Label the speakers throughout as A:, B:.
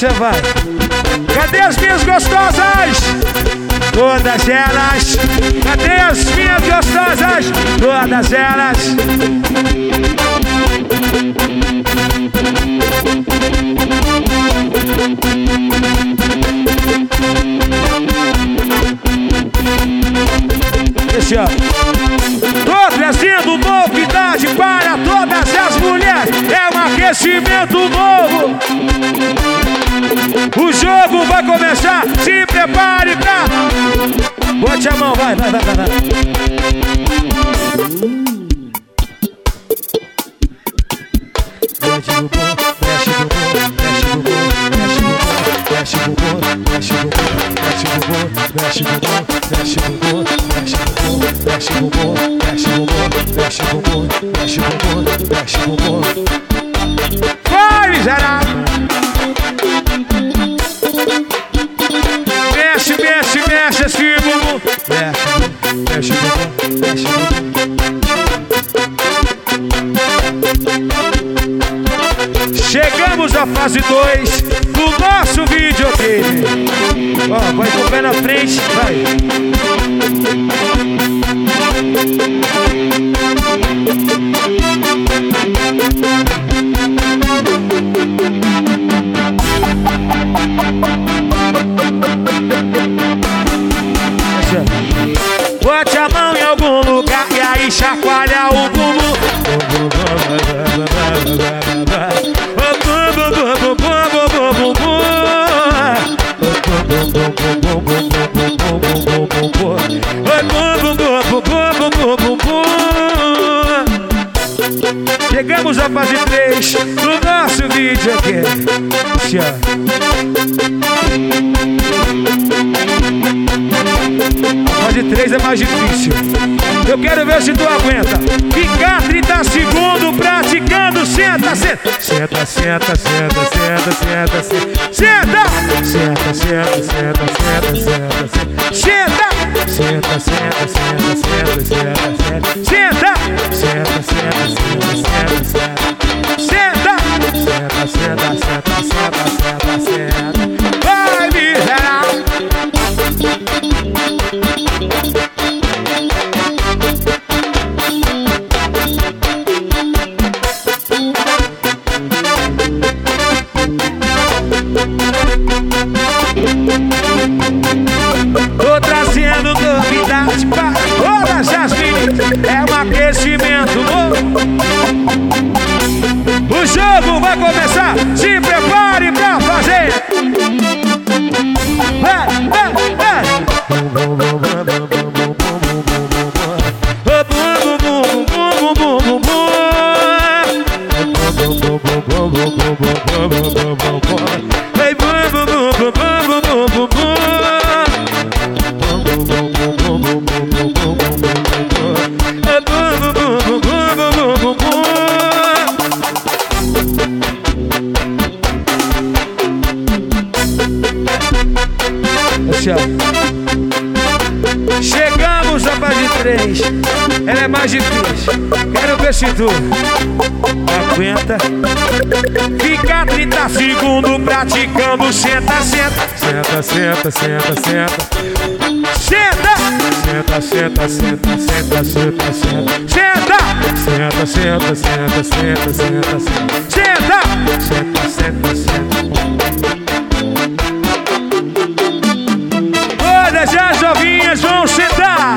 A: Mexa, vai. Cadê as minhas gostosas? Todas elas. Cadê as minhas gostosas? Todas elas. Deixa. Tô trazendo novidade para todas as mulheres. É um aquecimento novo. O jogo vai começar. Se prepare pra... Bote a mão, vai. Vai, miserável! Mexe esse bumbum. Mexe o bumbum. Chegamos à fase 2 do nosso videogame. Ó, vai com o pé na frente, vai. Bote a mão em algum lugar e aí chacoalha o bumbum. Chegamos à fase 3 do nosso vídeo aqui. A fase 3 é mais difícil. Eu quero ver se tu aguenta. Ficar 30 segundos praticando. Senta. Senta. Vai, miserável! Tô trazendo novidade para todas as meninas. É um aquecimento novo. O jogo vai começar. Se prepare pra fazer. Vai. Chegamos à fase 3. Ela é mais difícil. Quero ver se tu aguenta. Fica 30 segundos praticando. Senta. Todas as novinhas vão sentar.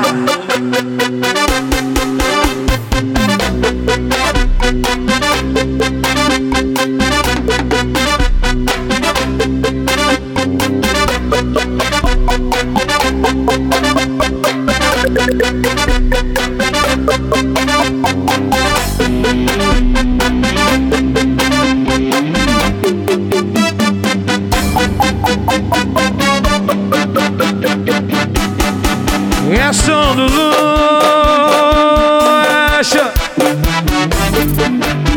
A: É som do Luxo.